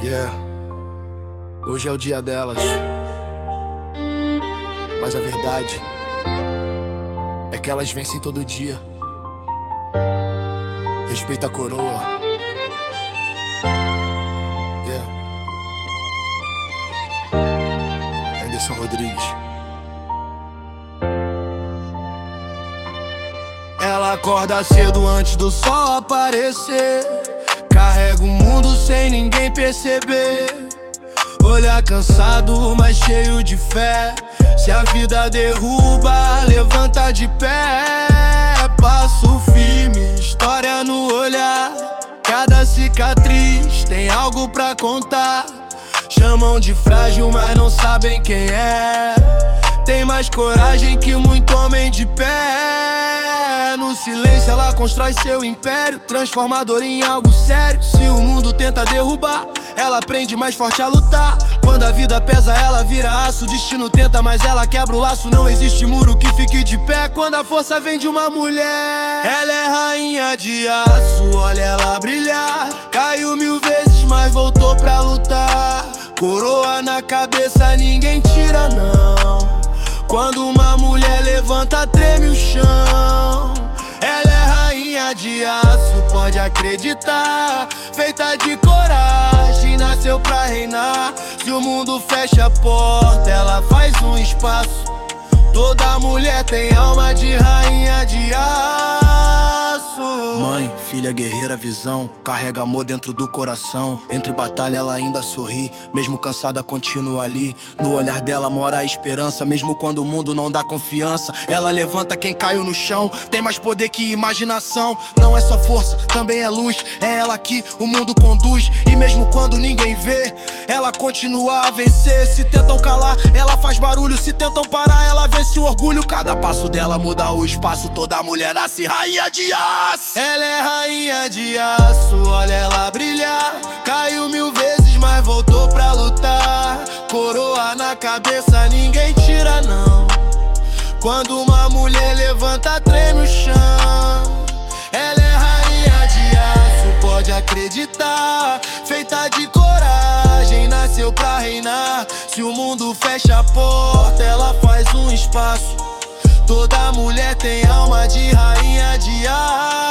Yeah. Hoje é o dia delas, mas a verdade é que elas vencem todo dia. Respeita a coroa. Yeah. Anderson Rodrigues. Ela acorda cedo antes do sol aparecer, carrega o mundo sem ninguém perceber. Olhar cansado, mas cheio de fé. Se a vida derruba, levanta de pé. Passo firme, história no olhar. Cada cicatriz tem algo pra contar. Chamam de frágil, mas não sabem quem é. Tem mais coragem que muito homem de pé. No silêncio ela constrói seu império, transformador em algo sério. Se o mundo tenta derrubar, ela aprende mais forte a lutar. Quando a vida pesa, ela vira aço. O destino tenta, mas ela quebra o laço. Não existe muro que fique de pé quando a força vem de uma mulher. Ela é rainha de aço, olha ela brilhar. Caiu 1000 vezes, mas voltou pra lutar. Coroa na cabeça, ninguém tira não. Quando uma mulher levanta, treme o chão. Ela é rainha de aço, pode acreditar. Feita de coragem, nasceu pra reinar. Se o mundo fecha a porta, ela faz um espaço. Toda mulher tem alma de rainha de aço. Mãe, filha guerreira, visão. Carrega amor dentro do coração. Entre batalha ela ainda sorri. Mesmo cansada continua ali. No olhar dela mora a esperança. Mesmo quando o mundo não dá confiança, ela levanta quem caiu no chão. Tem mais poder que imaginação. Não é só força, também é luz. É ela que o mundo conduz. E mesmo quando ninguém vê, ela continua a vencer. Se tentam calar, ela faz barulho. Se tentam parar, ela vence o orgulho. Cada passo dela muda o espaço. Toda mulher nasce rainha de aço. Ela é rainha de aço, olha ela brilhar. Caiu 1000 vezes, mas voltou pra lutar. Coroa na cabeça, ninguém tira não. Quando uma mulher levanta, treme o chão. Ela é rainha de aço, pode acreditar. Feita de coragem, nasceu pra reinar. Se o mundo fecha a porta, ela faz um espaço. Toda mulher tem alma de rainha de aço.